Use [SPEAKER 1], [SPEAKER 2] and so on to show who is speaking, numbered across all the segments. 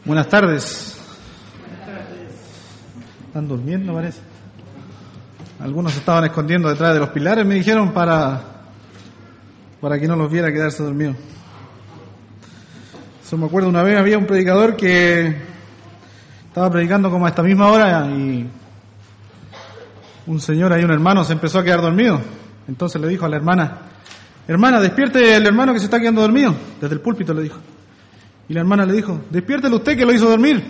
[SPEAKER 1] Buenas tardes. ¿Están durmiendo, parece? Algunos se estaban escondiendo detrás de los pilares, me dijeron, para que no los viera quedarse dormidos. Eso me acuerdo, una vez había un predicador que estaba predicando como a esta misma hora y un señor ahí, un hermano, se empezó a quedar dormido. Entonces le dijo a la hermana, despierte el hermano que se está quedando dormido. Desde el púlpito le dijo. Y la hermana le dijo, despiértelo usted que lo hizo dormir.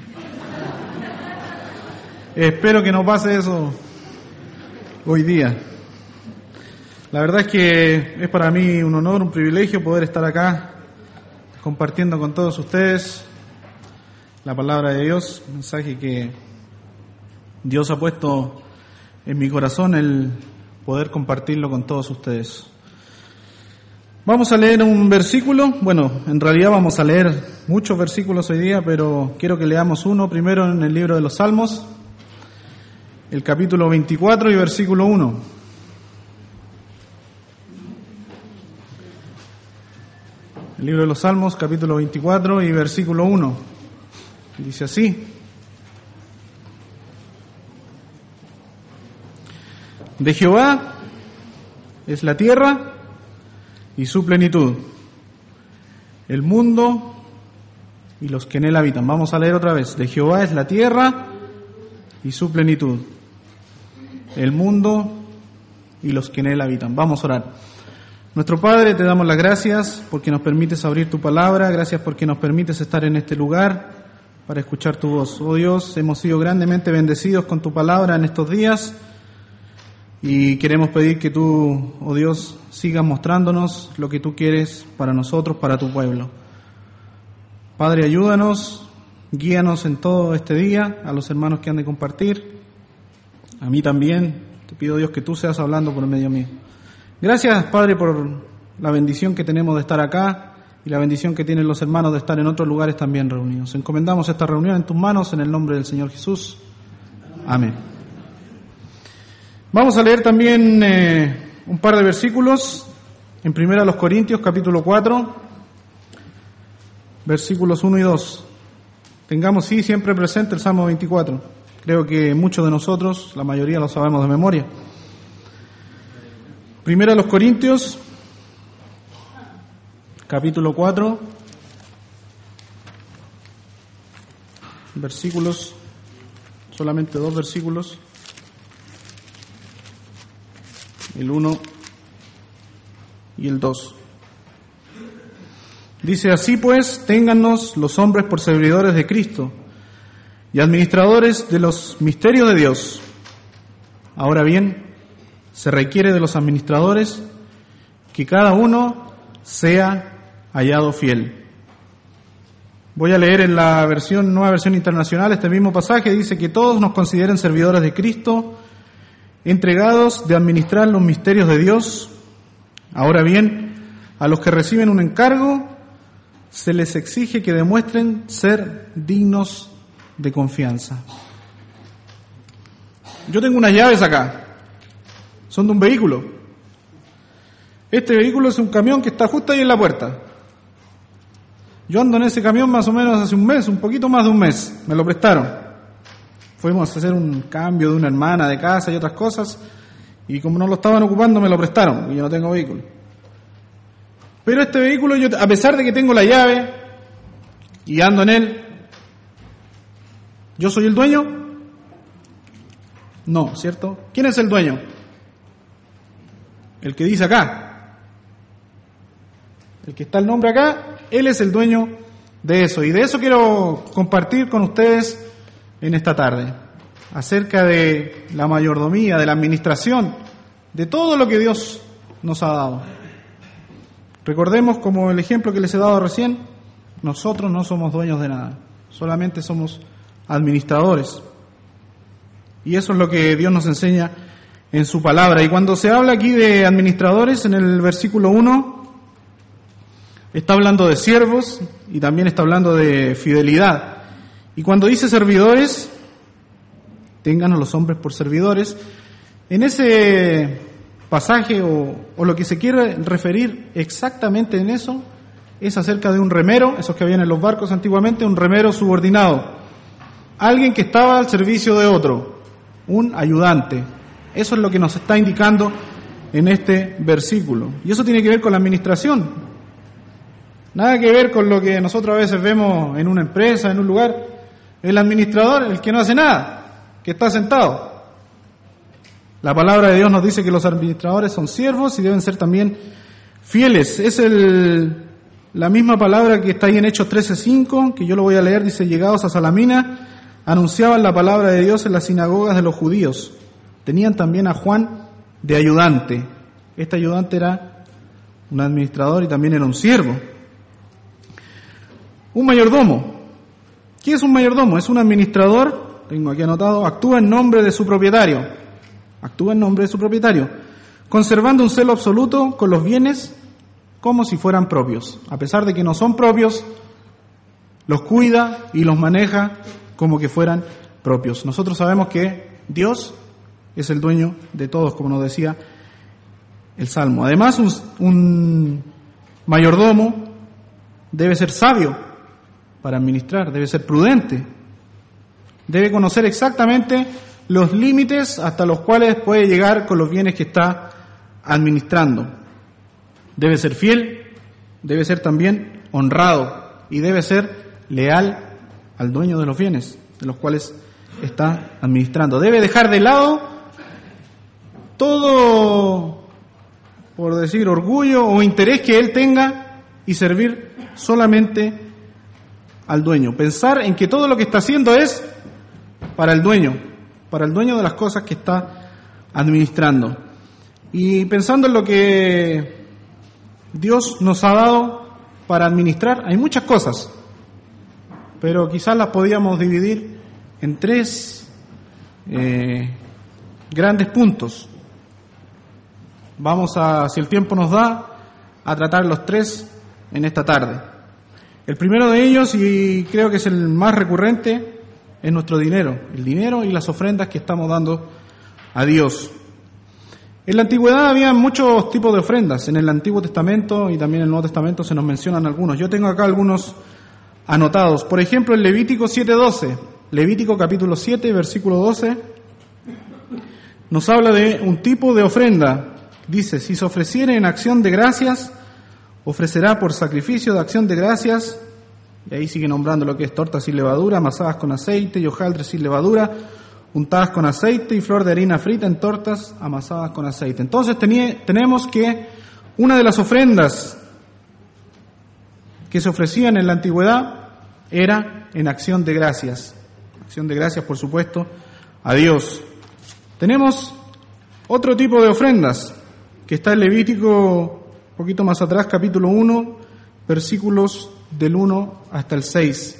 [SPEAKER 1] Espero que no pase eso hoy día. La verdad es que es para mí un honor, un privilegio poder estar acá compartiendo con todos ustedes la palabra de Dios, un mensaje que Dios ha puesto en mi corazón, el poder compartirlo con todos ustedes. Vamos a leer un versículo, bueno, en realidad vamos a leer muchos versículos hoy día, pero quiero que leamos uno primero en el libro de los Salmos, el capítulo 24 y versículo 1. El libro de los Salmos, capítulo 24 y versículo 1. Dice así: De Jehová es la tierra y su plenitud, el mundo y los que en él habitan. Vamos a leer otra vez. De Jehová es la tierra y su plenitud, el mundo y los que en él habitan. Vamos a orar. Nuestro Padre, te damos las gracias porque nos permites abrir tu palabra, gracias porque nos permites estar en este lugar para escuchar tu voz. Oh Dios, hemos sido grandemente bendecidos con tu palabra en estos días y queremos pedir que tú, oh Dios, sigas mostrándonos lo que tú quieres para nosotros, para tu pueblo. Padre, ayúdanos, guíanos en todo este día, a los hermanos que han de compartir, a mí también. Te pido, Dios, que tú seas hablando por medio mío. Gracias, Padre, por la bendición que tenemos de estar acá y la bendición que tienen los hermanos de estar en otros lugares también reunidos. Encomendamos esta reunión en tus manos en el nombre del Señor Jesús. Amén. Vamos a leer también un par de versículos en 1 Corintios, capítulo 4, versículos 1 y 2. Tengamos siempre presente el Salmo 24. Creo que muchos de nosotros, la mayoría, lo sabemos de memoria. 1 Corintios, capítulo 4, versículos, solamente 2 versículos, el 1 y el 2. Dice: Así pues, téngannos los hombres por servidores de Cristo y administradores de los misterios de Dios. Ahora bien, se requiere de los administradores que cada uno sea hallado fiel. Voy a leer en la nueva versión internacional este mismo pasaje. Dice que todos nos consideren servidores de Cristo, entregados de administrar los misterios de Dios. Ahora bien, a los que reciben un encargo, se les exige que demuestren ser dignos de confianza. Yo tengo unas llaves acá. Son de un vehículo. Este vehículo es un camión que está justo ahí en la puerta. Yo ando en ese camión más o menos hace un mes, un poquito más de un mes. Me lo prestaron. Fuimos a hacer un cambio de una hermana de casa y otras cosas, y como no lo estaban ocupando me lo prestaron, porque yo no tengo vehículo. Pero este vehículo, yo, a pesar de que tengo la llave y ando en él, ¿yo soy el dueño? No, ¿cierto? ¿Quién es el dueño? El que dice acá. El que está el nombre acá, él es el dueño de eso. Y de eso quiero compartir con ustedes en esta tarde, acerca de la mayordomía, de la administración, de todo lo que Dios nos ha dado. Recordemos, como el ejemplo que les he dado recién, nosotros no somos dueños de nada, solamente somos administradores. Y eso es lo que Dios nos enseña en su palabra. Y cuando se habla aquí de administradores, en el versículo 1, está hablando de siervos y también está hablando de fidelidad. Y cuando dice servidores, ténganos los hombres por servidores, en ese pasaje o lo que se quiere referir exactamente en eso es acerca de un remero, esos que habían en los barcos antiguamente, un remero subordinado, alguien que estaba al servicio de otro, un ayudante. Eso es lo que nos está indicando en este versículo. Y eso tiene que ver con la administración. Nada que ver con lo que nosotros a veces vemos en una empresa, en un lugar. El administrador, el que no hace nada, que está sentado. La palabra de Dios nos dice que los administradores son siervos y deben ser también fieles. Es la misma palabra que está ahí en Hechos 13:5, que yo lo voy a leer, dice: llegados a Salamina, anunciaban la palabra de Dios en las sinagogas de los judíos. Tenían también a Juan de ayudante. Este ayudante era un administrador y también era un siervo. Un mayordomo. ¿Qué es un mayordomo? Es un administrador, tengo aquí anotado, actúa en nombre de su propietario. Actúa en nombre de su propietario, conservando un celo absoluto con los bienes como si fueran propios. A pesar de que no son propios, los cuida y los maneja como que fueran propios. Nosotros sabemos que Dios es el dueño de todos, como nos decía el Salmo. Además, un mayordomo debe ser sabio para administrar, debe ser prudente, debe conocer exactamente los límites hasta los cuales puede llegar con los bienes que está administrando. Debe ser fiel, debe ser también honrado y debe ser leal al dueño de los bienes de los cuales está administrando. Debe dejar de lado todo, por decir, orgullo o interés que él tenga y servir solamente al dueño. Pensar en que todo lo que está haciendo es para el dueño de las cosas que está administrando. Y pensando en lo que Dios nos ha dado para administrar, hay muchas cosas, pero quizás las podíamos dividir en tres grandes puntos. Vamos a, si el tiempo nos da, a tratar los tres en esta tarde. El primero de ellos, y creo que es el más recurrente, es nuestro dinero. El dinero y las ofrendas que estamos dando a Dios. En la antigüedad había muchos tipos de ofrendas. En el Antiguo Testamento y también en el Nuevo Testamento se nos mencionan algunos. Yo tengo acá algunos anotados. Por ejemplo, en Levítico 7:12. Levítico capítulo 7, versículo 12, nos habla de un tipo de ofrenda. Dice: si se ofreciere en acción de gracias, ofrecerá por sacrificio de acción de gracias, y ahí sigue nombrando lo que es tortas sin levadura, amasadas con aceite, y hojaldres sin levadura, untadas con aceite, y flor de harina frita en tortas amasadas con aceite. Entonces tenemos que una de las ofrendas que se ofrecían en la antigüedad era en acción de gracias. Acción de gracias, por supuesto, a Dios. Tenemos otro tipo de ofrendas que está en Levítico, un poquito más atrás, capítulo 1, versículos del 1 hasta el 6.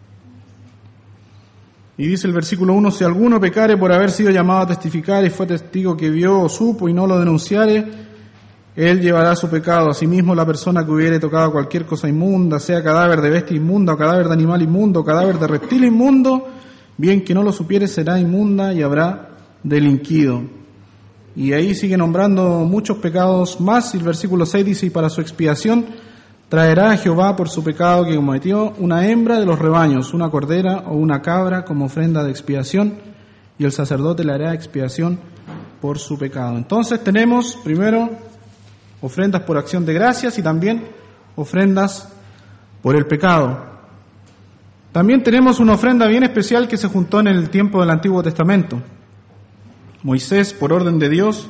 [SPEAKER 1] Y dice el versículo 1: si alguno pecare por haber sido llamado a testificar y fue testigo que vio o supo y no lo denunciare, él llevará su pecado. Asimismo, la persona que hubiere tocado cualquier cosa inmunda, sea cadáver de bestia inmunda, o cadáver de animal inmundo, o cadáver de reptil inmundo, bien que no lo supiere, será inmunda y habrá delinquido. Y ahí sigue nombrando muchos pecados más, y el versículo 6 dice: y para su expiación traerá a Jehová por su pecado que cometió una hembra de los rebaños, una cordera o una cabra como ofrenda de expiación, y el sacerdote le hará expiación por su pecado. Entonces tenemos primero ofrendas por acción de gracias y también ofrendas por el pecado. También tenemos una ofrenda bien especial que se juntó en el tiempo del Antiguo Testamento. Moisés, por orden de Dios,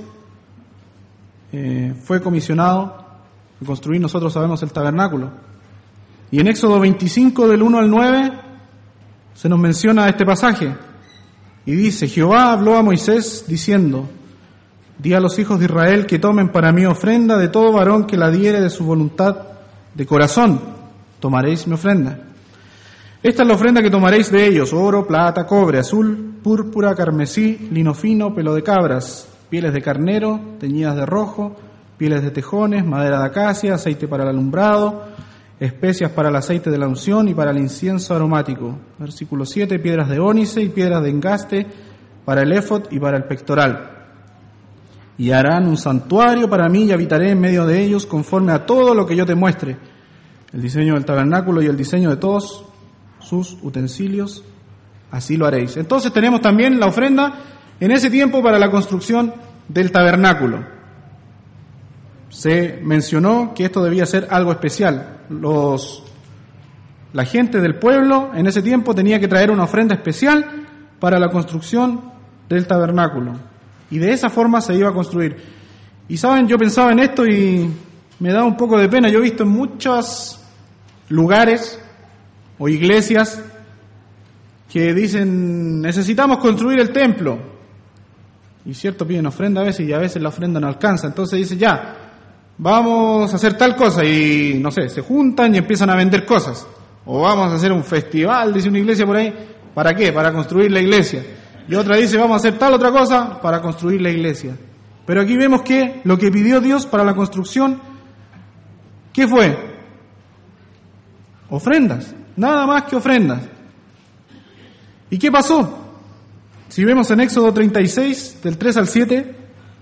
[SPEAKER 1] fue comisionado a construir, nosotros sabemos, el tabernáculo. Y en Éxodo 25, del 1 al 9, se nos menciona este pasaje. Y dice: Jehová habló a Moisés diciendo: di a los hijos de Israel que tomen para mí ofrenda de todo varón que la diere de su voluntad de corazón. Tomaréis mi ofrenda. Esta es la ofrenda que tomaréis de ellos: oro, plata, cobre, azul, púrpura, carmesí, lino fino, pelo de cabras, pieles de carnero, teñidas de rojo, pieles de tejones, madera de acacia, aceite para el alumbrado, especias para el aceite de la unción y para el incienso aromático. Versículo 7, piedras de ónice y piedras de engaste para el éfod y para el pectoral. Y harán un santuario para mí y habitaré en medio de ellos conforme a todo lo que yo te muestre. el diseño del tabernáculo y el diseño de todos sus utensilios, así lo haréis. Entonces tenemos también la ofrenda en ese tiempo para la construcción del tabernáculo. Se mencionó que esto debía ser algo especial. La gente del pueblo en ese tiempo tenía que traer una ofrenda especial para la construcción del tabernáculo. Y de esa forma se iba a construir. Y saben, yo pensaba en esto y me da un poco de pena. Yo he visto en muchos lugares o iglesias que dicen, necesitamos construir el templo. Y cierto, piden ofrenda a veces y a veces la ofrenda no alcanza. Entonces dicen, ya, vamos a hacer tal cosa y no sé, se juntan y empiezan a vender cosas. O vamos a hacer un festival, dice una iglesia por ahí. ¿Para qué? Para construir la iglesia. Y otra dice, vamos a hacer tal otra cosa para construir la iglesia. Pero aquí vemos que lo que pidió Dios para la construcción, ¿qué fue? Ofrendas. Nada más que ofrendas. ¿Y qué pasó? Si vemos en Éxodo 36, del 3 al 7,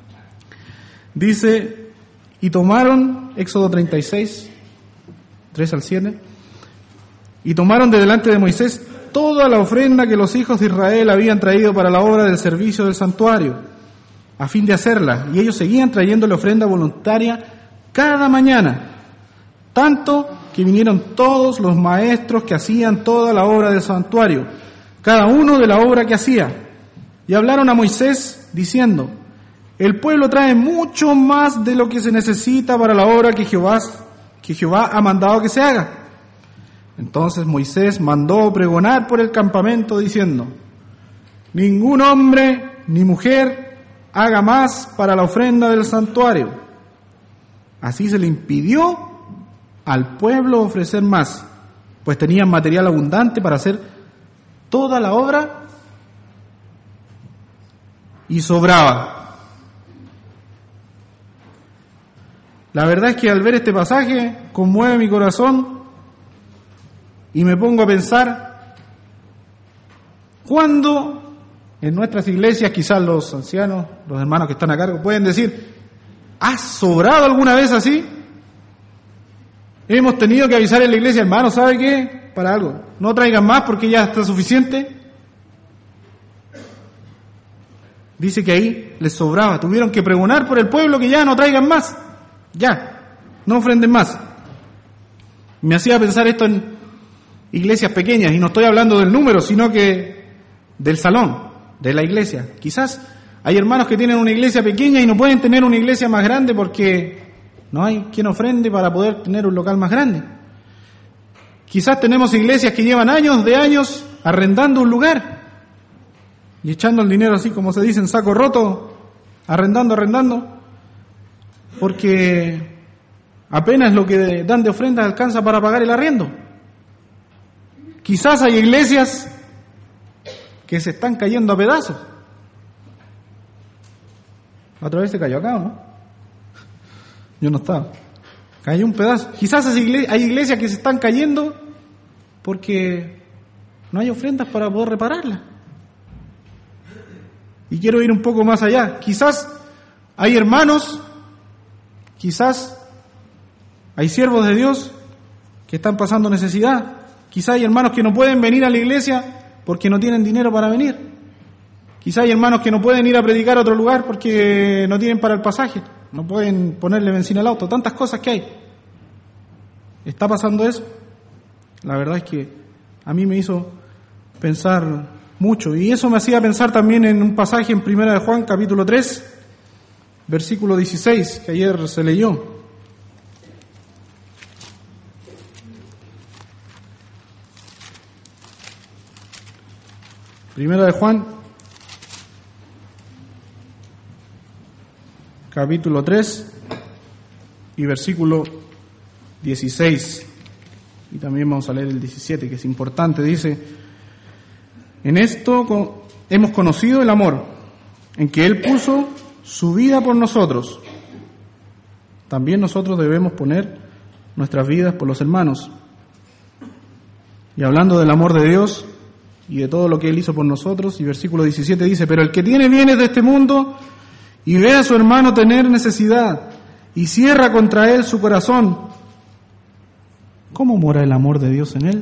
[SPEAKER 1] dice, y tomaron, Éxodo 36, 3 al 7, y tomaron de delante de Moisés toda la ofrenda que los hijos de Israel habían traído para la obra del servicio del santuario, a fin de hacerla, y ellos seguían trayéndole ofrenda voluntaria cada mañana, tanto que vinieron todos los maestros que hacían toda la obra del santuario, cada uno de la obra que hacía, y hablaron a Moisés diciendo, el pueblo trae mucho más de lo que se necesita para la obra que Jehová ha mandado que se haga. Entonces Moisés mandó pregonar por el campamento diciendo, ningún hombre ni mujer haga más para la ofrenda del santuario. Así se le impidió al pueblo ofrecer más, pues tenían material abundante para hacer toda la obra y sobraba. La verdad es que al ver este pasaje conmueve mi corazón y me pongo a pensar cuándo en nuestras iglesias, quizás los ancianos, los hermanos que están a cargo pueden decir, ¿has sobrado alguna vez así? Hemos tenido que avisar en la iglesia, hermano, ¿sabe qué? Para algo, no traigan más porque ya está suficiente. Dice que ahí les sobraba, tuvieron que pregonar por el pueblo que ya no traigan más, ya, no ofrenden más. Me hacía pensar esto en iglesias pequeñas, y no estoy hablando del número, sino que del salón, de la iglesia. Quizás hay hermanos que tienen una iglesia pequeña y no pueden tener una iglesia más grande porque no hay quien ofrende para poder tener un local más grande. Quizás tenemos iglesias que llevan años de años arrendando un lugar y echando el dinero así como se dice en saco roto, arrendando, porque apenas lo que dan de ofrenda alcanza para pagar el arriendo. Quizás hay iglesias que se están cayendo a pedazos. ¿Otra vez se cayó acá o no? Yo no estaba. Cayó un pedazo. Quizás hay iglesias que se están cayendo porque no hay ofrendas para poder repararlas. Y quiero ir un poco más allá. Quizás hay hermanos, quizás hay siervos de Dios que están pasando necesidad. Quizás hay hermanos que no pueden venir a la iglesia porque no tienen dinero para venir. Quizás hay hermanos que no pueden ir a predicar a otro lugar porque no tienen para el pasaje. No pueden ponerle benzina al auto. Tantas cosas que hay. ¿Está pasando eso? La verdad es que a mí me hizo pensar mucho. Y eso me hacía pensar también en un pasaje en 1 de Juan, capítulo 3, versículo 16, que ayer se leyó. Primera de Juan, capítulo 3 y versículo 16. Y también vamos a leer el 17, que es importante. Dice, en esto hemos conocido el amor, en que Él puso su vida por nosotros. También nosotros debemos poner nuestras vidas por los hermanos. Y hablando del amor de Dios y de todo lo que Él hizo por nosotros, y versículo 17 dice, pero el que tiene bienes de este mundo y ve a su hermano tener necesidad y cierra contra él su corazón, ¿cómo mora el amor de Dios en él?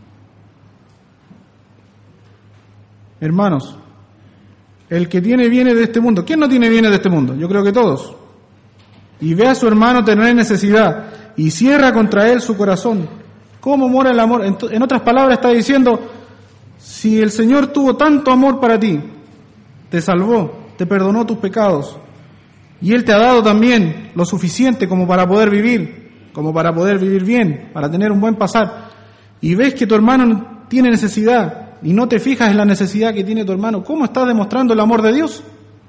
[SPEAKER 1] Hermanos, el que tiene bienes de este mundo, ¿quién no tiene bienes de este mundo? Yo creo que todos. Y ve a su hermano tener necesidad y cierra contra él su corazón. ¿Cómo mora el amor? En otras palabras está diciendo, si el Señor tuvo tanto amor para ti, te salvó, te perdonó tus pecados, y Él te ha dado también lo suficiente como para poder vivir bien, para tener un buen pasar, y ves que tu hermano tiene necesidad, y no te fijas en la necesidad que tiene tu hermano, ¿cómo estás demostrando el amor de Dios?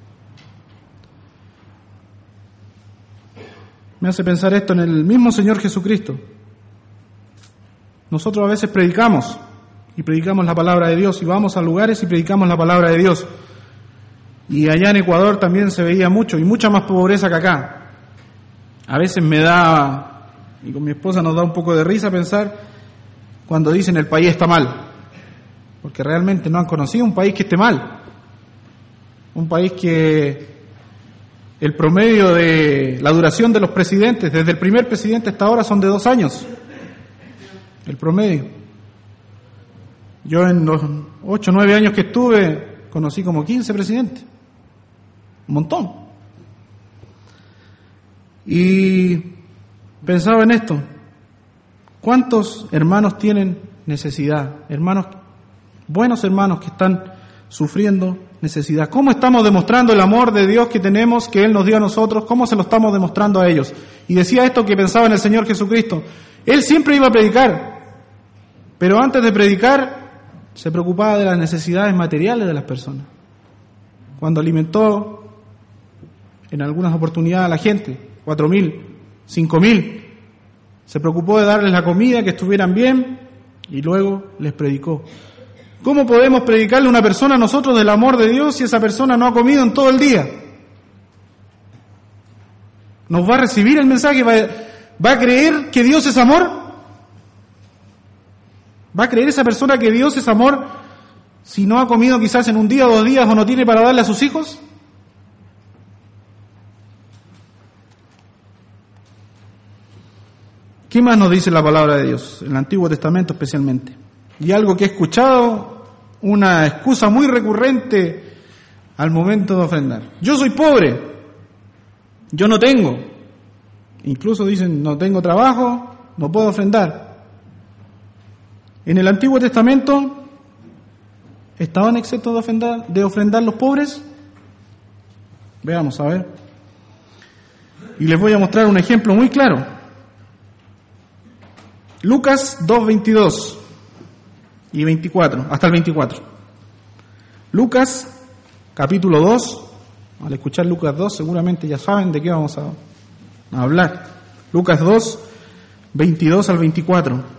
[SPEAKER 1] Me hace pensar esto en el mismo Señor Jesucristo. Nosotros a veces predicamos la palabra de Dios, y vamos a lugares y predicamos la palabra de Dios. Y allá en Ecuador también se veía mucho, y mucha más pobreza que acá. A veces me da, y con mi esposa nos da un poco de risa pensar cuando dicen el país está mal, porque realmente no han conocido un país que esté mal. Un país que el promedio de la duración de los presidentes, desde el primer presidente hasta ahora, son de 2 años. El promedio. Yo en los 8 o 9 años que estuve, conocí como 15 presidentes. Un montón. Y pensaba en esto. ¿Cuántos hermanos tienen necesidad? Buenos hermanos que están sufriendo necesidad. ¿Cómo estamos demostrando el amor de Dios que tenemos, que Él nos dio a nosotros? ¿Cómo se lo estamos demostrando a ellos? Y decía esto que pensaba en el Señor Jesucristo. Él siempre iba a predicar. Pero antes de predicar, se preocupaba de las necesidades materiales de las personas. Cuando alimentó en algunas oportunidades a la gente, 4.000, 5.000, se preocupó de darles la comida, que estuvieran bien, y luego les predicó. ¿Cómo podemos predicarle a una persona a nosotros del amor de Dios si esa persona no ha comido en todo el día? ¿Nos va a recibir el mensaje? ¿Va a creer que Dios es amor? ¿Va a creer esa persona que Dios es amor si no ha comido quizás en un día o 2 días o no tiene para darle a sus hijos? ¿Qué más nos dice la palabra de Dios? En el Antiguo Testamento especialmente. Y algo que he escuchado, una excusa muy recurrente al momento de ofrendar. Yo soy pobre, yo no tengo. Incluso dicen, no tengo trabajo, no puedo ofrendar. En el Antiguo Testamento, ¿estaban exentos de ofrendar los pobres? Veamos, a ver. Y les voy a mostrar un ejemplo muy claro. Lucas 2:22 y 24, hasta el 24. Lucas, capítulo 2. Al escuchar Lucas 2, seguramente ya saben de qué vamos a hablar. Lucas 2, 22 al 24.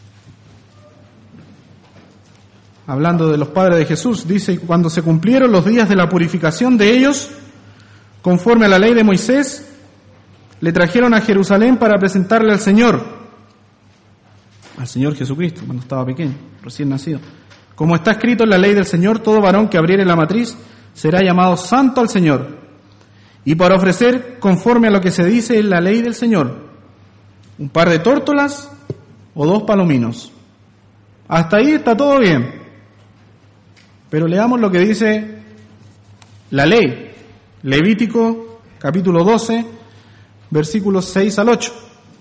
[SPEAKER 1] Hablando de los padres de Jesús, dice, cuando se cumplieron los días de la purificación de ellos, conforme a la ley de Moisés, le trajeron a Jerusalén para presentarle al Señor Jesucristo, cuando estaba pequeño, recién nacido. Como está escrito en la ley del Señor, todo varón que abriere la matriz será llamado santo al Señor. Y para ofrecer, conforme a lo que se dice en la ley del Señor, un par de tórtolas o 2 palominos. Hasta ahí está todo bien. Pero leamos lo que dice la ley. Levítico, capítulo 12, versículos 6 al 8.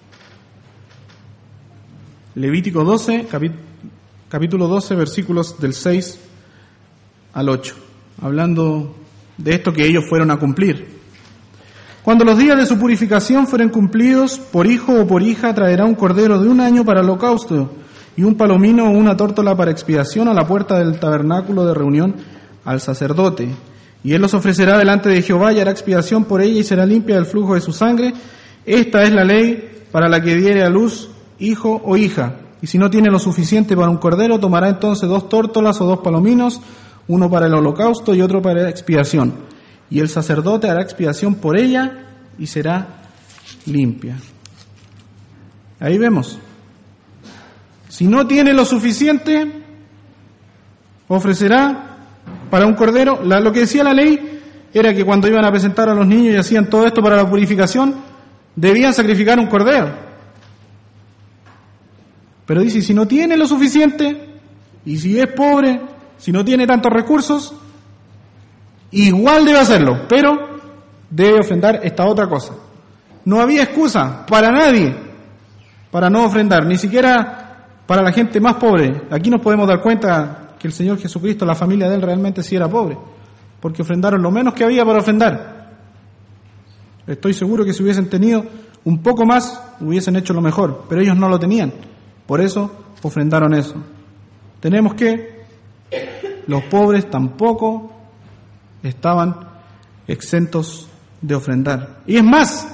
[SPEAKER 1] Levítico 12, capítulo 12, versículos del 6 al 8. Hablando de esto que ellos fueron a cumplir. Cuando los días de su purificación fueren cumplidos, por hijo o por hija traerá un cordero de 1 año para el holocausto, y un palomino o una tórtola para expiación a la puerta del tabernáculo de reunión al sacerdote. Y él los ofrecerá delante de Jehová y hará expiación por ella y será limpia del flujo de su sangre. Esta es la ley para la que diere a luz hijo o hija. Y si no tiene lo suficiente para un cordero, tomará entonces 2 tórtolas o 2 palominos, uno para el holocausto y otro para la expiación. Y el sacerdote hará expiación por ella y será limpia. Ahí vemos. Si no tiene lo suficiente, ofrecerá para un cordero. Lo que decía la ley era que cuando iban a presentar a los niños y hacían todo esto para la purificación, debían sacrificar un cordero. Pero dice, si no tiene lo suficiente, y si es pobre, si no tiene tantos recursos, igual debe hacerlo, pero debe ofrendar esta otra cosa. No había excusa para nadie para no ofrendar, ni siquiera para la gente más pobre. Aquí nos podemos dar cuenta que el Señor Jesucristo, la familia de Él realmente sí era pobre, porque ofrendaron lo menos que había para ofrendar. Estoy seguro que si hubiesen tenido un poco más, hubiesen hecho lo mejor, pero ellos no lo tenían. Por eso ofrendaron eso. Tenemos que los pobres tampoco estaban exentos de ofrendar. Y es más,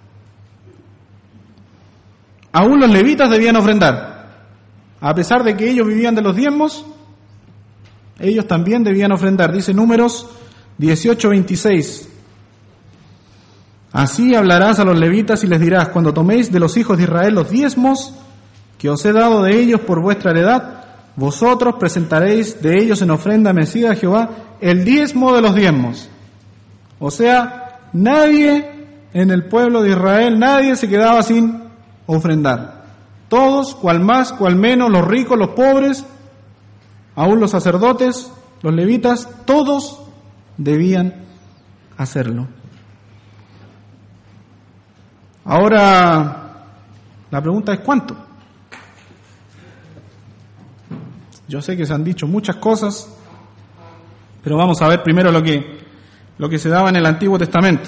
[SPEAKER 1] aún los levitas debían ofrendar. A pesar de que ellos vivían de los diezmos, ellos también debían ofrendar. Dice Números 18:26. Así hablarás a los levitas y les dirás, cuando toméis de los hijos de Israel los diezmos que os he dado de ellos por vuestra heredad, vosotros presentaréis de ellos en ofrenda mecida a Jehová el diezmo de los diezmos. O sea, nadie en el pueblo de Israel, nadie se quedaba sin ofrendar. Todos, cual más, cual menos, los ricos, los pobres, aún los sacerdotes, los levitas, todos debían hacerlo. Ahora, la pregunta es ¿cuánto? Yo sé que se han dicho muchas cosas, pero vamos a ver primero lo que se daba en el Antiguo Testamento.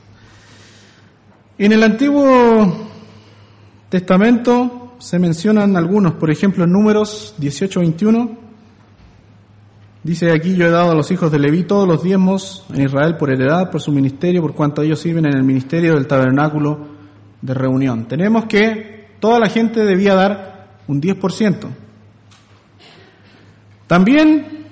[SPEAKER 1] En el Antiguo Testamento se mencionan algunos, por ejemplo en Números 18:21, dice aquí, yo he dado a los hijos de Leví todos los diezmos en Israel por heredad, por su ministerio, por cuanto ellos sirven en el ministerio del tabernáculo de reunión. Tenemos que toda la gente debía dar un 10%. También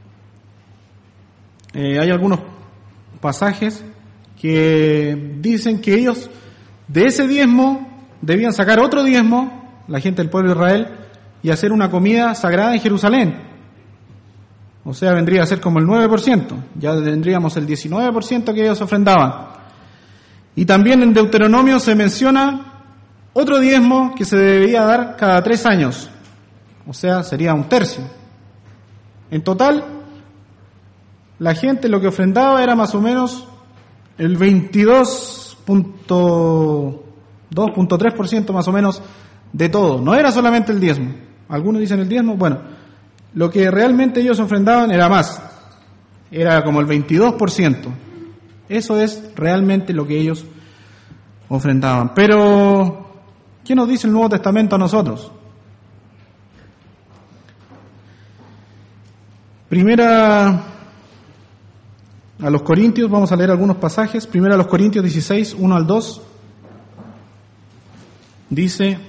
[SPEAKER 1] hay algunos pasajes que dicen que ellos de ese diezmo debían sacar otro diezmo, la gente del pueblo de Israel, y hacer una comida sagrada en Jerusalén. O sea, vendría a ser como el 9%, ya tendríamos el 19% que ellos ofrendaban. Y también en Deuteronomio se menciona otro diezmo que se debía dar cada 3 años, o sea, sería un tercio. En total, la gente lo que ofrendaba era más o menos el 22.3% más o menos de todo. No era solamente el diezmo. Algunos dicen el diezmo, bueno, lo que realmente ellos ofrendaban era más. Era como el 22%. Eso es realmente lo que ellos ofrendaban. Pero, ¿qué nos dice el Nuevo Testamento a nosotros? Primera a los Corintios, vamos a leer algunos pasajes. Primera a los Corintios 16, 1 al 2. Dice,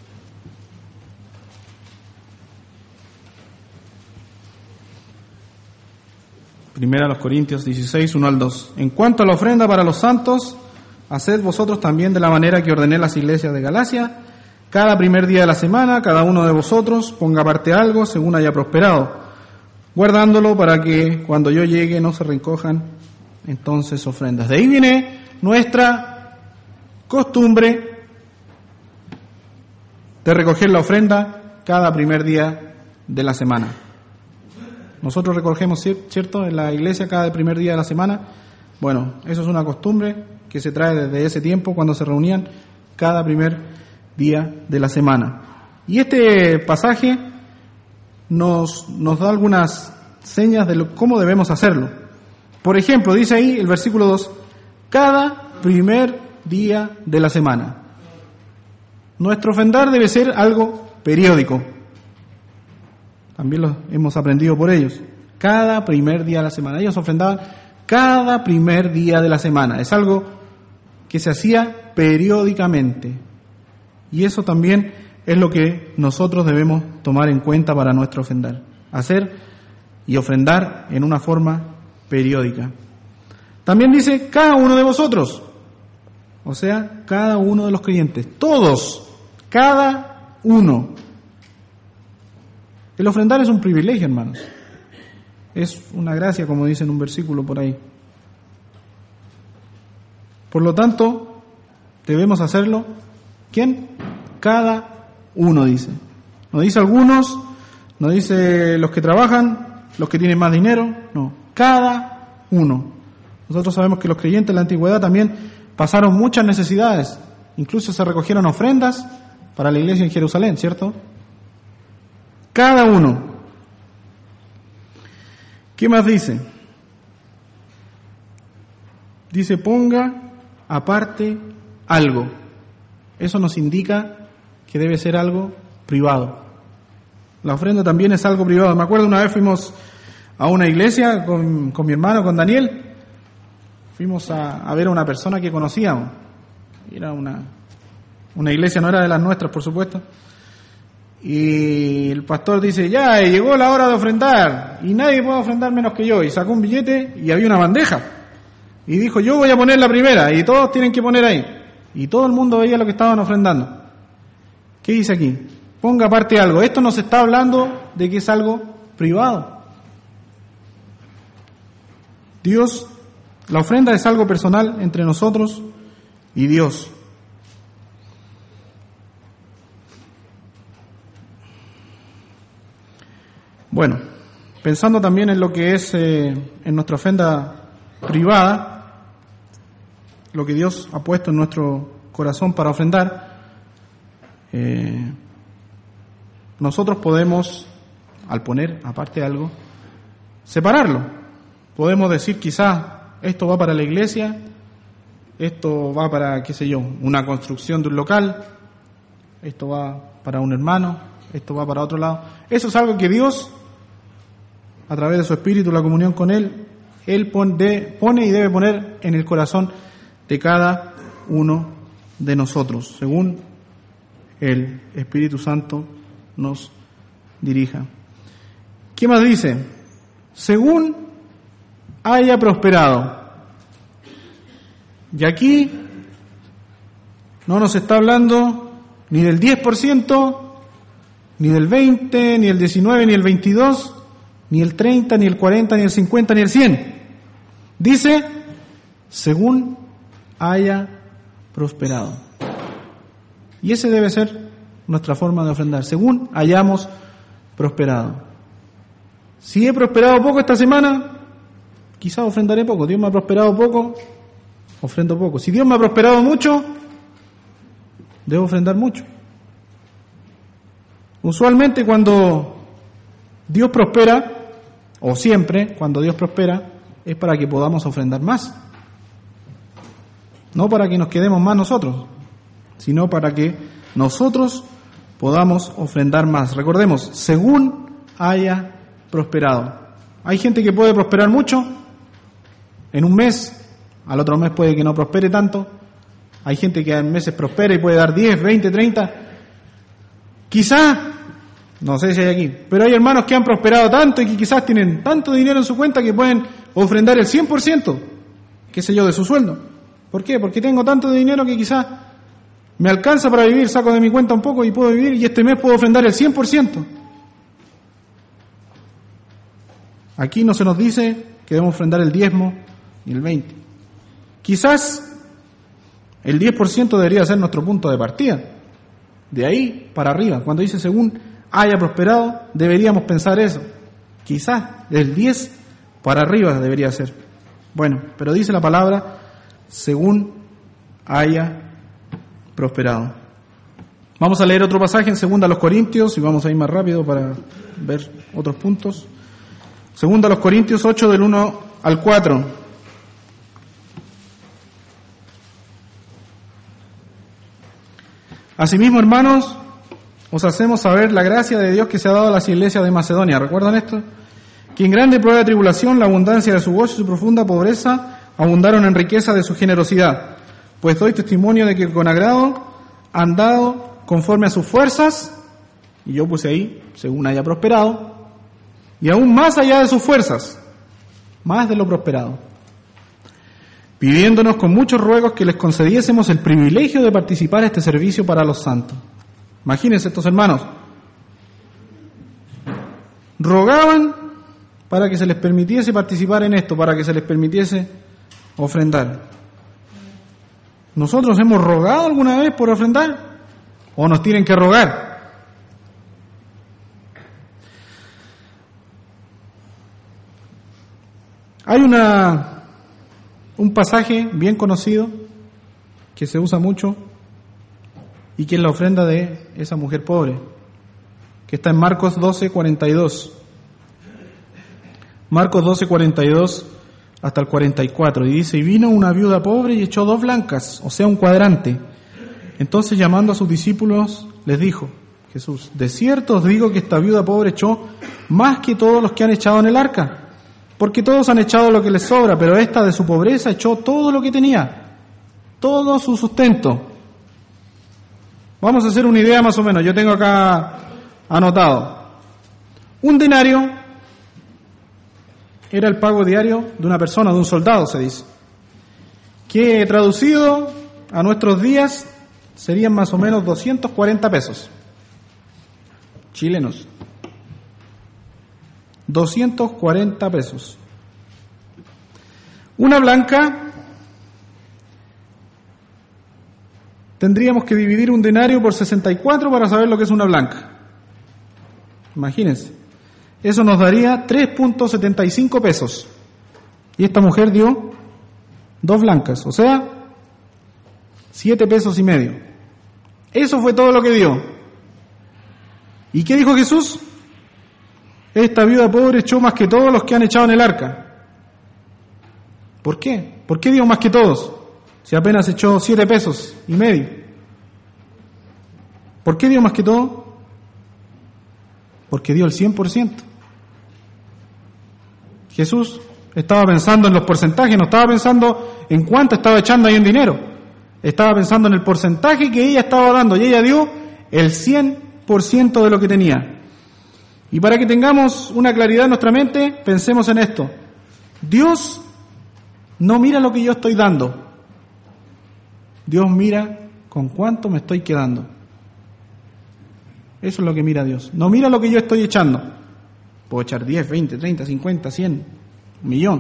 [SPEAKER 1] Primera a los Corintios 16, 1 al 2. En cuanto a la ofrenda para los santos, haced vosotros también de la manera que ordené las iglesias de Galacia. Cada primer día de la semana, cada uno de vosotros ponga aparte algo según haya prosperado, guardándolo para que cuando yo llegue no se recojan entonces ofrendas. De ahí viene nuestra costumbre de recoger la ofrenda cada primer día de la semana. Nosotros recogemos, ¿cierto?, en la iglesia cada primer día de la semana. Bueno, eso es una costumbre que se trae desde ese tiempo cuando se reunían cada primer día de la semana. Y este pasaje nos da algunas señas de cómo debemos hacerlo. Por ejemplo, dice ahí el versículo 2, cada primer día de la semana. Nuestro ofrendar debe ser algo periódico. También lo hemos aprendido por ellos. Cada primer día de la semana. Ellos ofrendaban cada primer día de la semana. Es algo que se hacía periódicamente. Y eso también es lo que nosotros debemos tomar en cuenta para nuestro ofrendar. Hacer y ofrendar en una forma periódica. También dice cada uno de vosotros. O sea, cada uno de los creyentes. Todos. Cada uno. El ofrendar es un privilegio, hermanos. Es una gracia, como dice en un versículo por ahí. Por lo tanto, debemos hacerlo. ¿Quién? Cada uno, dice. No dice algunos, no dice los que trabajan, los que tienen más dinero, no, cada uno. Nosotros sabemos que los creyentes en la antigüedad también pasaron muchas necesidades, incluso se recogieron ofrendas para la iglesia en Jerusalén, ¿cierto? Cada uno. ¿Qué más dice? Dice, ponga aparte algo. Eso nos indica que debe ser algo privado. La ofrenda también es algo privado. Me acuerdo una vez fuimos a una iglesia con mi hermano, con Daniel. Fuimos a ver a una persona que conocíamos. Era una iglesia, no era de las nuestras, por supuesto. Y el pastor dice, ya, llegó la hora de ofrendar. Y nadie puede ofrendar menos que yo. Y sacó un billete y había una bandeja. Y dijo, yo voy a poner la primera. Y todos tienen que poner ahí. Y todo el mundo veía lo que estaban ofrendando. ¿Qué dice aquí? Ponga aparte algo. Esto nos está hablando de que es algo privado. Dios, la ofrenda es algo personal entre nosotros y Dios. Bueno, pensando también en lo que es en nuestra ofrenda privada, lo que Dios ha puesto en nuestro corazón para ofrendar, nosotros podemos, al poner aparte algo, separarlo. Podemos decir quizás esto va para la iglesia, esto va para, qué sé yo, una construcción de un local, esto va para un hermano, esto va para otro lado. Eso es algo que Dios, a través de su Espíritu, la comunión con Él pone y debe poner en el corazón de cada uno de nosotros, según el Espíritu Santo nos dirija. ¿Qué más dice? Según haya prosperado. Y aquí no nos está hablando ni del 10%, ni del 20%, ni el 19%, ni el 22%, ni el 30%, ni el 40%, ni el 50%, ni el 100%. Dice, según haya prosperado. Y ese debe ser nuestra forma de ofrendar, según hayamos prosperado. Si he prosperado poco esta semana, quizás ofrendaré poco. Dios me ha prosperado poco, ofrendo poco. Si Dios me ha prosperado mucho, debo ofrendar mucho. Usualmente cuando Dios prospera, o siempre cuando Dios prospera, es para que podamos ofrendar más. No para que nos quedemos más nosotros, sino para que nosotros podamos ofrendar más. Recordemos, según haya prosperado. Hay gente que puede prosperar mucho en un mes, al otro mes puede que no prospere tanto. Hay gente que en meses prospera y puede dar 10, 20, 30. Quizá, no sé si hay aquí, pero hay hermanos que han prosperado tanto y que quizás tienen tanto dinero en su cuenta que pueden ofrendar el 100%, qué sé yo, de su sueldo. ¿Por qué? Porque tengo tanto dinero que quizás me alcanza para vivir, saco de mi cuenta un poco y puedo vivir, y este mes puedo ofrendar el 100%. Aquí no se nos dice que debemos ofrendar el 10% y el 20%. Quizás el 10% debería ser nuestro punto de partida. De ahí para arriba. Cuando dice según haya prosperado, deberíamos pensar eso. Quizás del 10 para arriba debería ser. Bueno, pero dice la palabra según haya prosperado. Vamos a leer otro pasaje en 2 Corintios y vamos a ir más rápido para ver otros puntos. 2 Corintios 8 del 1 al 4. Asimismo, hermanos, os hacemos saber la gracia de Dios que se ha dado a las iglesias de Macedonia. ¿Recuerdan esto? Que en grande prueba de tribulación, la abundancia de su gozo y su profunda pobreza abundaron en riqueza de su generosidad. Pues doy testimonio de que con agrado han dado conforme a sus fuerzas, y yo puse ahí, según haya prosperado, y aún más allá de sus fuerzas, más de lo prosperado, pidiéndonos con muchos ruegos que les concediésemos el privilegio de participar en este servicio para los santos. Imagínense estos hermanos, rogaban para que se les permitiese participar en esto, para que se les permitiese ofrendar. ¿Nosotros hemos rogado alguna vez por ofrendar? ¿O nos tienen que rogar? Hay un pasaje bien conocido que se usa mucho y que es la ofrenda de esa mujer pobre, que está en Marcos 12:42. Marcos 12:42 hasta el 44, y dice: y vino una viuda pobre y echó 2 blancas, o sea, un cuadrante. Entonces, llamando a sus discípulos, les dijo Jesús: de cierto os digo que esta viuda pobre echó más que todos los que han echado en el arca, porque todos han echado lo que les sobra, pero esta de su pobreza echó todo lo que tenía, todo su sustento. Vamos a hacer una idea más o menos. Yo tengo acá anotado: un denario era el pago diario de una persona, de un soldado, se dice, que traducido a nuestros días serían más o menos 240 pesos chilenos. 240 pesos. Una blanca, tendríamos que dividir un denario por 64 para saber lo que es una blanca. Imagínense. Eso nos daría 3.75 pesos. Y esta mujer dio 2 blancas, o sea, 7 pesos y medio. Eso fue todo lo que dio. ¿Y qué dijo Jesús? Esta viuda pobre echó más que todos los que han echado en el arca. ¿Por qué? ¿Por qué dio más que todos? Si apenas echó 7 pesos y medio. ¿Por qué dio más que todo? Porque dio el 100%. Jesús estaba pensando en los porcentajes, no estaba pensando en cuánto estaba echando ahí en dinero. Estaba pensando en el porcentaje que ella estaba dando, y ella dio el 100% de lo que tenía. Y para que tengamos una claridad en nuestra mente, pensemos en esto: Dios no mira lo que yo estoy dando, Dios mira con cuánto me estoy quedando. Eso es lo que mira Dios. No mira lo que yo estoy echando. Puedo echar 10, 20, 30, 50, 100, 1.000.000.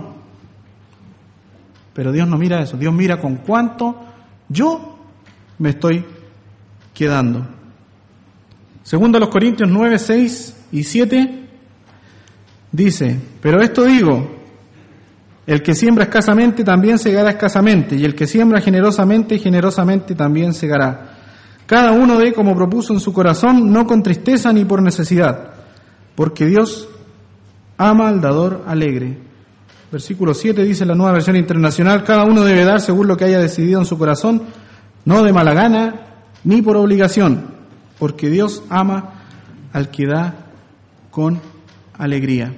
[SPEAKER 1] Pero Dios no mira eso. Dios mira con cuánto yo me estoy quedando. Segundo a los Corintios 9, 6 y 7 dice: pero esto digo, el que siembra escasamente también segará escasamente, y el que siembra generosamente, generosamente también segará. Cada uno dé como propuso en su corazón, no con tristeza ni por necesidad, porque Dios ama al dador alegre. Versículo 7 dice la Nueva Versión Internacional: cada uno debe dar según lo que haya decidido en su corazón, no de mala gana ni por obligación, porque Dios ama al que da con alegría.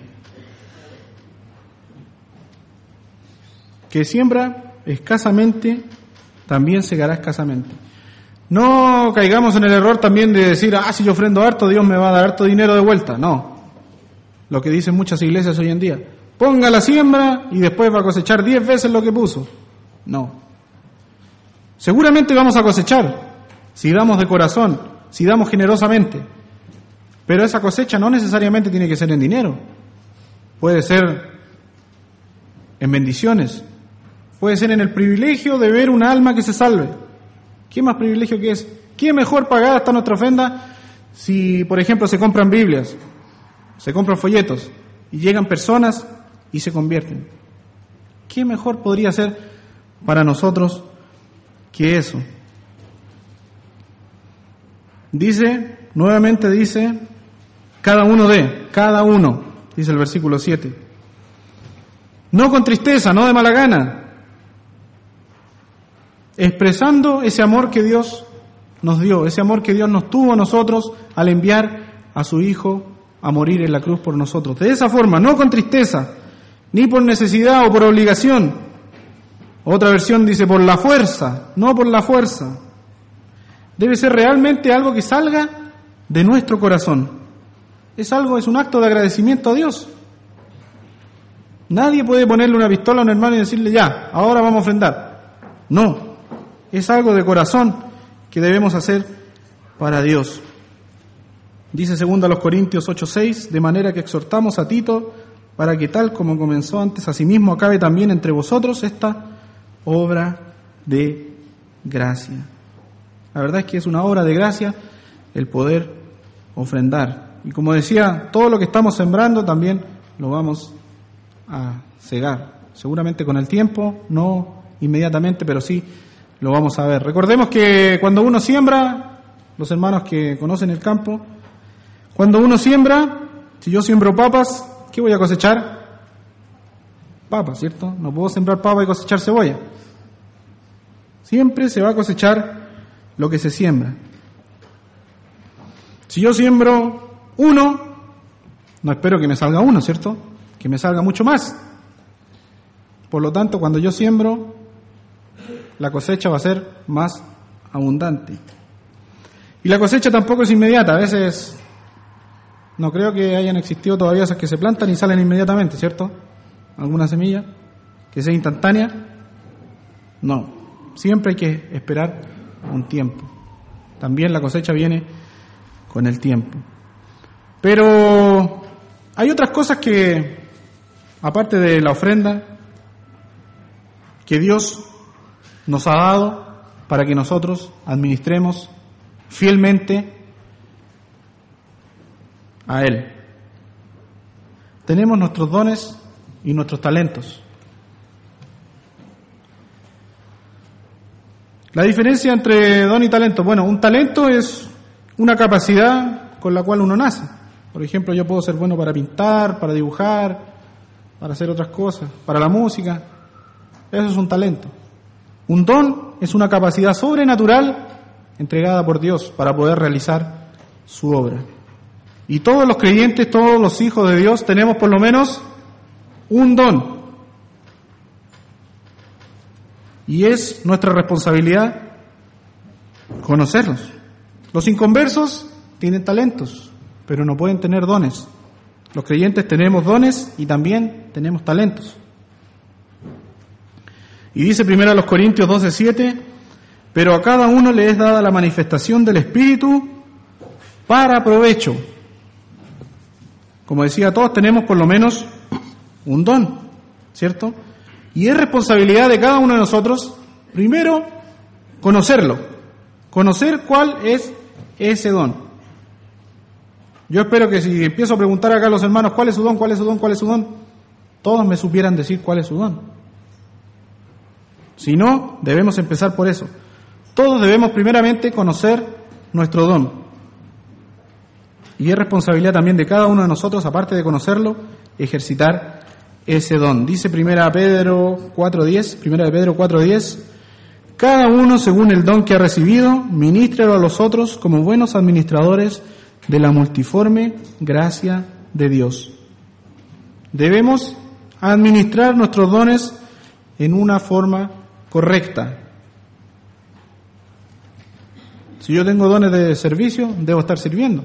[SPEAKER 1] Que siembra escasamente, también segará escasamente. No caigamos en el error también de decir: si yo ofrendo harto, Dios me va a dar harto dinero de vuelta. No. Lo que dicen muchas iglesias hoy en día: ponga la siembra y después va a cosechar 10 veces lo que puso. No. Seguramente vamos a cosechar si damos de corazón, si damos generosamente. Pero esa cosecha no necesariamente tiene que ser en dinero. Puede ser en bendiciones. Puede ser en el privilegio de ver un alma que se salve. ¿Qué más privilegio que es? ¿Qué mejor pagar hasta nuestra ofrenda si, por ejemplo, se compran Biblias, se compran folletos y llegan personas y se convierten? ¿Qué mejor podría ser para nosotros que eso? Dice, nuevamente dice, cada uno, dice el versículo 7. No con tristeza, no de mala gana, expresando ese amor que Dios nos dio, ese amor que Dios nos tuvo a nosotros al enviar a su Hijo a morir en la cruz por nosotros. De esa forma, no con tristeza, ni por necesidad o por obligación. Otra versión dice por la fuerza, no por la fuerza. Debe ser realmente algo que salga de nuestro corazón. Es un acto de agradecimiento a Dios. Nadie puede ponerle una pistola a un hermano y decirle: ya, ahora vamos a ofrendar. No. Es algo de corazón que debemos hacer para Dios. Dice 2 Corintios 8:6, de manera que exhortamos a Tito para que tal como comenzó antes, asimismo acabe también entre vosotros esta obra de gracia. La verdad es que es una obra de gracia el poder ofrendar. Y como decía, todo lo que estamos sembrando también lo vamos a cegar. seguramente con el tiempo, no inmediatamente, pero sí lo vamos a ver. Recordemos que cuando uno siembra, los hermanos que conocen el campo, cuando uno siembra, si yo siembro papas, ¿qué voy a cosechar? Papas, ¿cierto? No puedo sembrar papas y cosechar cebolla. Siempre se va a cosechar lo que se siembra. Si yo siembro 1, no espero que me salga 1, ¿cierto? Que me salga mucho más. Por lo tanto, cuando yo siembro, la cosecha va a ser más abundante. Y la cosecha tampoco es inmediata. A veces no creo que hayan existido todavía esas que se plantan y salen inmediatamente, ¿cierto? ¿Alguna semilla que sea instantánea? No. Siempre hay que esperar un tiempo. También la cosecha viene con el tiempo. Pero hay otras cosas que, aparte de la ofrenda, que Dios nos ha dado para que nosotros administremos fielmente a Él. Tenemos nuestros dones y nuestros talentos. La diferencia entre don y talento. Bueno, un talento es una capacidad con la cual uno nace. Por ejemplo, yo puedo ser bueno para pintar, para dibujar, para hacer otras cosas, para la música. Eso es un talento. Un don es una capacidad sobrenatural entregada por Dios para poder realizar su obra. Y todos los creyentes, todos los hijos de Dios tenemos por lo menos un don. Y es nuestra responsabilidad conocerlos. Los inconversos tienen talentos, pero no pueden tener dones. Los creyentes tenemos dones y también tenemos talentos. Y dice 1 Corintios 12:7, pero a cada uno le es dada la manifestación del Espíritu para provecho. Como decía, todos tenemos por lo menos un don, ¿cierto? Y es responsabilidad de cada uno de nosotros, primero, conocerlo, conocer cuál es ese don. Yo espero que si empiezo a preguntar acá a los hermanos cuál es su don, cuál es su don, cuál es su don, todos me supieran decir cuál es su don. Si no, debemos empezar por eso. Todos debemos primeramente conocer nuestro don. Y es responsabilidad también de cada uno de nosotros, aparte de conocerlo, ejercitar ese don. Dice 1 Pedro 4:10, cada uno según el don que ha recibido, ministrelo a los otros como buenos administradores de la multiforme gracia de Dios. Debemos administrar nuestros dones en una forma correcta. Si yo tengo dones de servicio, debo estar sirviendo.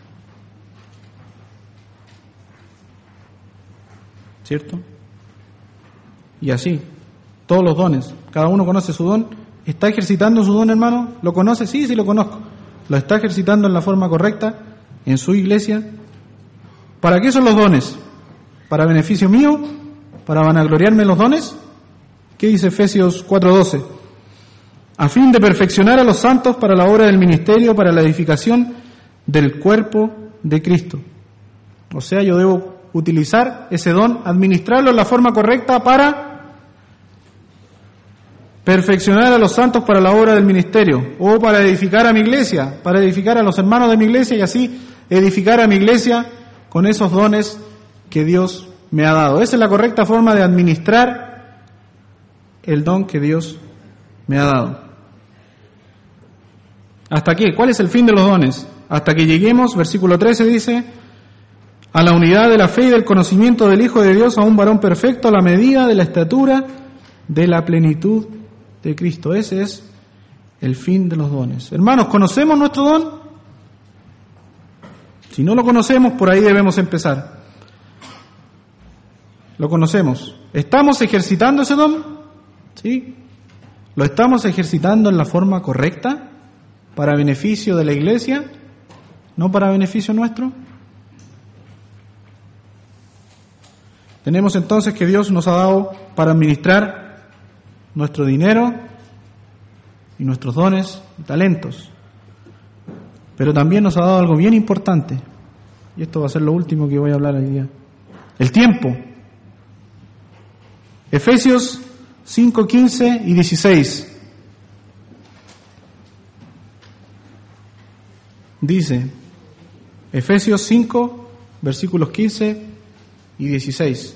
[SPEAKER 1] ¿Cierto? Y así, todos los dones, cada uno conoce su don. ¿Está ejercitando su don, hermano? ¿Lo conoce? Sí, sí lo conozco. ¿Lo está ejercitando en la forma correcta en su iglesia? ¿Para qué son los dones? ¿Para beneficio mío? ¿Para vanagloriarme los dones? ¿Qué dice Efesios 4:12? A fin de perfeccionar a los santos para la obra del ministerio, para la edificación del cuerpo de Cristo. O sea, yo debo utilizar ese don, administrarlo en la forma correcta para perfeccionar a los santos para la obra del ministerio, o para edificar a mi iglesia, para edificar a los hermanos de mi iglesia y así edificar a mi iglesia con esos dones que Dios me ha dado. Esa es la correcta forma de administrar el don que Dios me ha dado. ¿Hasta qué? ¿Cuál es el fin de los dones? Hasta que lleguemos, versículo 13 dice, a la unidad de la fe y del conocimiento del Hijo de Dios, a un varón perfecto, a la medida de la estatura de la plenitud de Cristo. Ese es el fin de los dones. Hermanos, ¿conocemos nuestro don? Si no lo conocemos, por ahí debemos empezar. ¿Lo conocemos? ¿Estamos ejercitando ese don? ¿Sí? ¿Lo estamos ejercitando en la forma correcta? ¿Para beneficio de la iglesia? ¿No para beneficio nuestro? Tenemos entonces que Dios nos ha dado para administrar nuestro dinero y nuestros dones y talentos. Pero también nos ha dado algo bien importante, y esto va a ser lo último que voy a hablar hoy día: el tiempo. Efesios 5, 15 y 16. Dice, Efesios 5, versículos 15 y 16.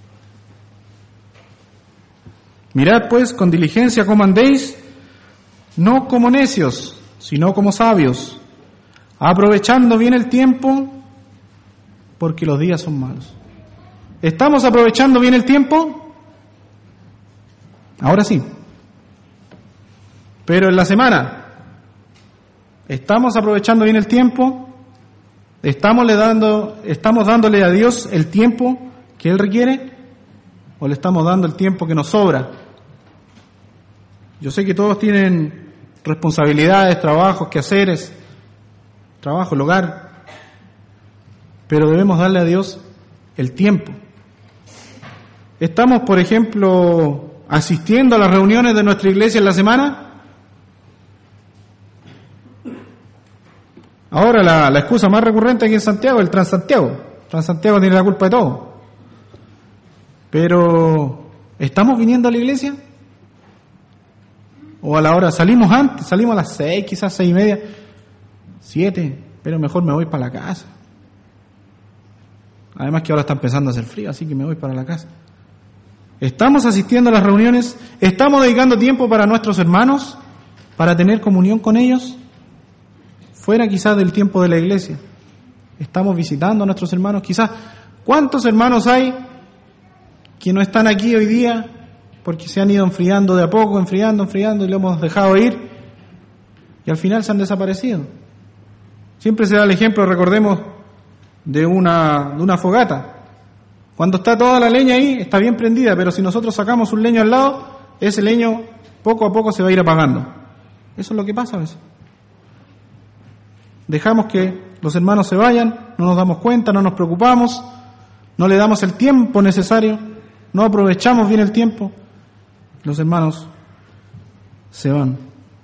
[SPEAKER 1] Mirad pues con diligencia cómo andéis, no como necios, sino como sabios, aprovechando bien el tiempo, porque los días son malos. ¿Estamos aprovechando bien el tiempo? Ahora sí. Pero en la semana, ¿estamos aprovechando bien el tiempo? ¿Estamos dándole a Dios el tiempo que Él requiere? ¿O le estamos dando el tiempo que nos sobra? Yo sé que todos tienen responsabilidades, trabajos, quehaceres, trabajo, el hogar, pero debemos darle a Dios el tiempo. ¿Estamos, por ejemplo, asistiendo a las reuniones de nuestra iglesia en la semana? Ahora la excusa más recurrente aquí en Santiago es el Transantiago. Transantiago tiene la culpa de todo. Pero, ¿estamos viniendo a la iglesia? O a la hora, salimos antes, salimos a las 6, quizás 6:30, 7, pero mejor me voy para la casa. Además que ahora está empezando a hacer frío, así que me voy para la casa. ¿Estamos asistiendo a las reuniones? ¿Estamos dedicando tiempo para nuestros hermanos? ¿Para tener comunión con ellos? Fuera quizás del tiempo de la iglesia. ¿Estamos visitando a nuestros hermanos? Quizás, ¿cuántos hermanos hay que no están aquí hoy día porque se han ido enfriando de a poco, enfriando y lo hemos dejado ir y al final se han desaparecido? Siempre se da el ejemplo, recordemos, de una fogata. Cuando está toda la leña ahí, está bien prendida, pero si nosotros sacamos un leño al lado, ese leño poco a poco se va a ir apagando. Eso es lo que pasa a veces. Dejamos que los hermanos se vayan, no nos damos cuenta, no nos preocupamos, no le damos el tiempo necesario, no aprovechamos bien el tiempo, los hermanos se van.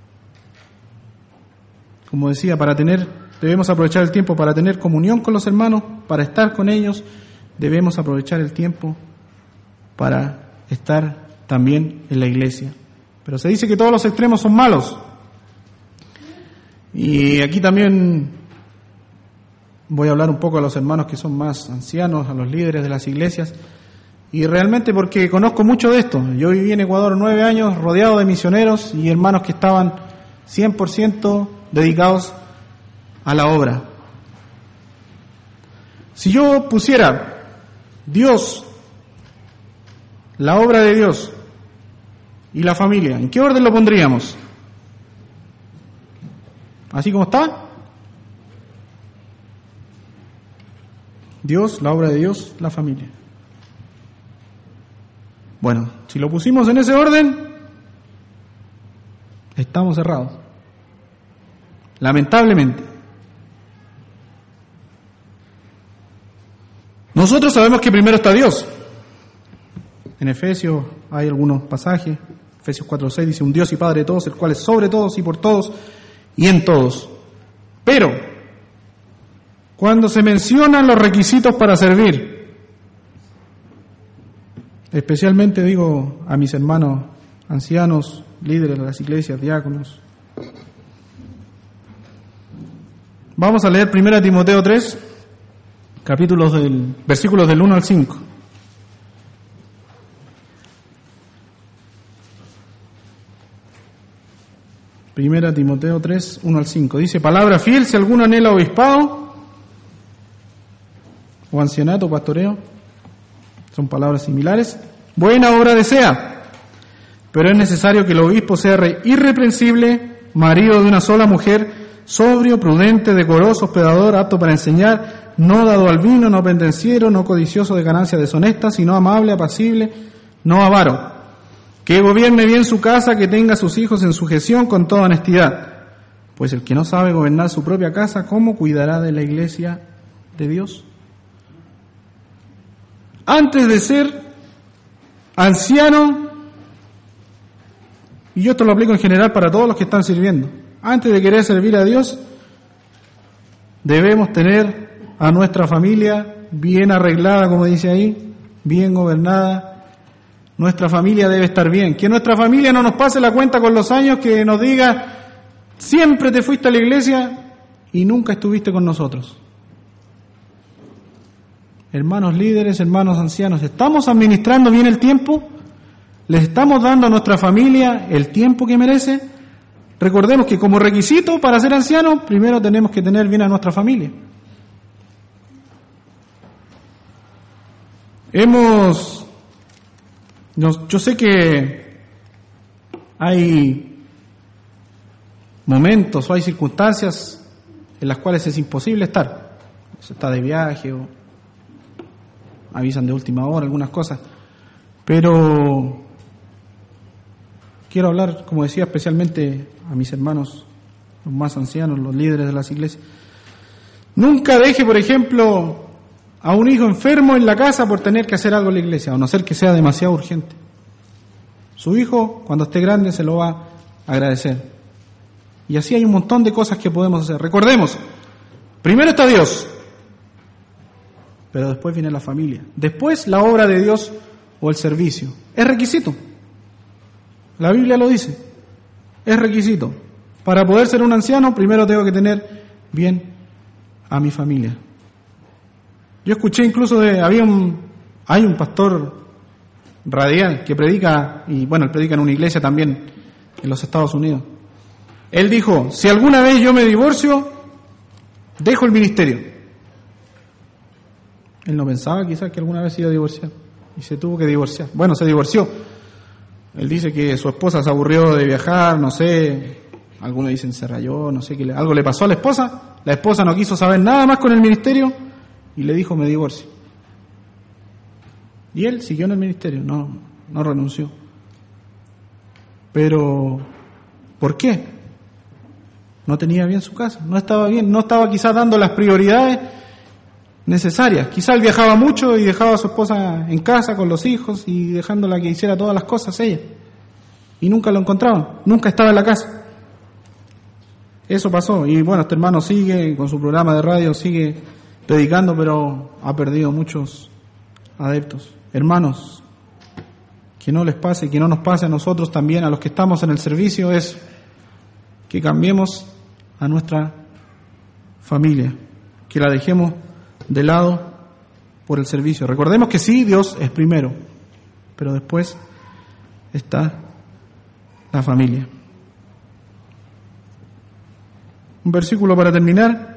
[SPEAKER 1] Como decía, debemos aprovechar el tiempo para tener comunión con los hermanos, para estar con ellos, debemos aprovechar el tiempo para estar también en la iglesia. Pero se dice que todos los extremos son malos. Y aquí también voy a hablar un poco a los hermanos que son más ancianos, a los líderes de las iglesias, y realmente porque conozco mucho de esto. Yo viví en Ecuador 9 años rodeado de misioneros y hermanos que estaban 100% dedicados a la obra. Si yo pusiera Dios, la obra de Dios y la familia, ¿en qué orden lo pondríamos? ¿Así como está? Dios, la obra de Dios, la familia. Bueno, si lo pusimos en ese orden, estamos errados. Lamentablemente. Nosotros sabemos que primero está Dios. En Efesios hay algunos pasajes. Efesios 4:6 dice: un Dios y Padre de todos, el cual es sobre todos y por todos y en todos. Pero, cuando se mencionan los requisitos para servir, especialmente digo a mis hermanos ancianos, líderes de las iglesias, diáconos, vamos a leer 1 Timoteo 3, versículos del 1 al 5. Primera Timoteo 3, 1 al 5. Dice: palabra fiel, si alguno anhela obispado, o ancianato, o pastoreo, son palabras similares, buena obra desea, pero es necesario que el obispo sea irreprensible, marido de una sola mujer, sobrio, prudente, decoroso, hospedador, apto para enseñar, no dado al vino, no pendenciero, no codicioso de ganancias deshonestas, sino amable, apacible, no avaro, que gobierne bien su casa, que tenga a sus hijos en sujeción con toda honestidad. Pues el que no sabe gobernar su propia casa, ¿cómo cuidará de la iglesia de Dios? Antes de ser anciano, y yo esto lo aplico en general para todos los que están sirviendo, antes de querer servir a Dios, debemos tener a nuestra familia bien arreglada, como dice ahí, bien gobernada, Nuestra familia debe estar bien. Que nuestra familia no nos pase la cuenta con los años, que nos diga, siempre te fuiste a la iglesia y nunca estuviste con nosotros. Hermanos líderes, hermanos ancianos, ¿estamos administrando bien el tiempo? ¿Les estamos dando a nuestra familia el tiempo que merece? Recordemos que como requisito para ser ancianos, primero tenemos que tener bien a nuestra familia. Yo sé que hay momentos o hay circunstancias en las cuales es imposible estar. Se está de viaje o avisan de última hora algunas cosas, pero quiero hablar, como decía, especialmente a mis hermanos, los más ancianos, los líderes de las iglesias. Nunca deje, por ejemplo, a un hijo enfermo en la casa por tener que hacer algo en la iglesia, a no ser que sea demasiado urgente. Su hijo, cuando esté grande, se lo va a agradecer. Y así hay un montón de cosas que podemos hacer. Recordemos, primero está Dios, pero después viene la familia. Después la obra de Dios o el servicio. Es requisito. La Biblia lo dice. Es requisito. Para poder ser un anciano, primero tengo que tener bien a mi familia. Yo escuché incluso hay un pastor radial que predica, y bueno, él predica en una iglesia también en los Estados Unidos. Él dijo, si alguna vez yo me divorcio, dejo el ministerio. Él no pensaba quizás que alguna vez se iba a divorciar y se tuvo que divorciar. Bueno, se divorció. Él dice que su esposa se aburrió de viajar, no sé, algunos dicen se rayó, no sé, algo le pasó a la esposa no quiso saber nada más con el ministerio y le dijo me divorcio. Y él siguió en el ministerio, no renunció. Pero, ¿por qué? No tenía bien su casa, no estaba bien, no estaba quizás dando las prioridades necesarias. Quizás él viajaba mucho y dejaba a su esposa en casa con los hijos y dejándola que hiciera todas las cosas ella. Y nunca lo encontraban, nunca estaba en la casa. Eso pasó. Y bueno, este hermano sigue con su programa de radio, sigue predicando, pero ha perdido muchos adeptos. Hermanos, que no les pase, que no nos pase a nosotros también, a los que estamos en el servicio, es que cambiemos a nuestra familia, que la dejemos de lado por el servicio. Recordemos que sí, Dios es primero, pero después está la familia. Un versículo para terminar.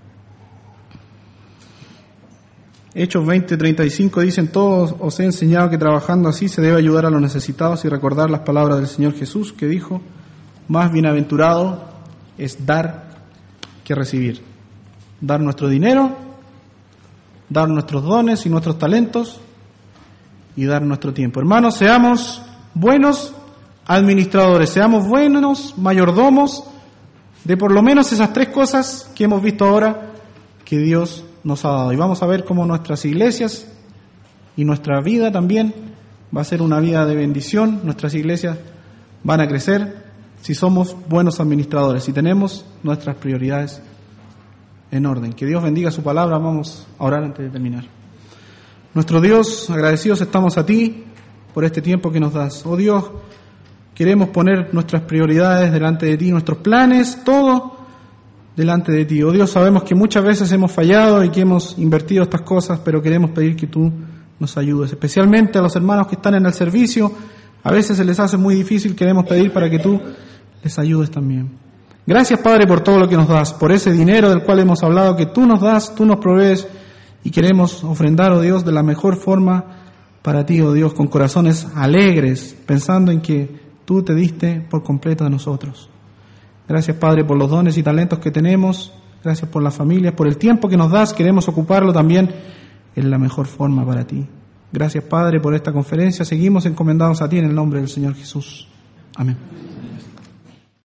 [SPEAKER 1] Hechos 20:35 dicen, todos os he enseñado que trabajando así se debe ayudar a los necesitados y recordar las palabras del Señor Jesús, que dijo, más bienaventurado es dar que recibir. Dar nuestro dinero, dar nuestros dones y nuestros talentos y dar nuestro tiempo. Hermanos, seamos buenos administradores, seamos buenos mayordomos de por lo menos esas tres cosas que hemos visto ahora que Dios nos ha dado. Y vamos a ver cómo nuestras iglesias y nuestra vida también va a ser una vida de bendición. Nuestras iglesias van a crecer si somos buenos administradores, si tenemos nuestras prioridades en orden. Que Dios bendiga su palabra. Vamos a orar antes de terminar. Nuestro Dios, agradecidos estamos a ti por este tiempo que nos das. Oh Dios, queremos poner nuestras prioridades delante de ti, nuestros planes, todo delante de ti. Oh Dios, sabemos que muchas veces hemos fallado y que hemos invertido estas cosas, pero queremos pedir que tú nos ayudes, especialmente a los hermanos que están en el servicio. A veces se les hace muy difícil, queremos pedir para que tú les ayudes también. Gracias, Padre, por todo lo que nos das, por ese dinero del cual hemos hablado, que tú nos das, tú nos provees, y queremos ofrendar, oh Dios, de la mejor forma para ti, oh Dios, con corazones alegres, pensando en que tú te diste por completo a nosotros. Gracias, Padre, por los dones y talentos que tenemos. Gracias por las familias, por el tiempo que nos das. Queremos ocuparlo también en la mejor forma para ti. Gracias, Padre, por esta conferencia. Seguimos encomendados a ti en el nombre del Señor Jesús. Amén.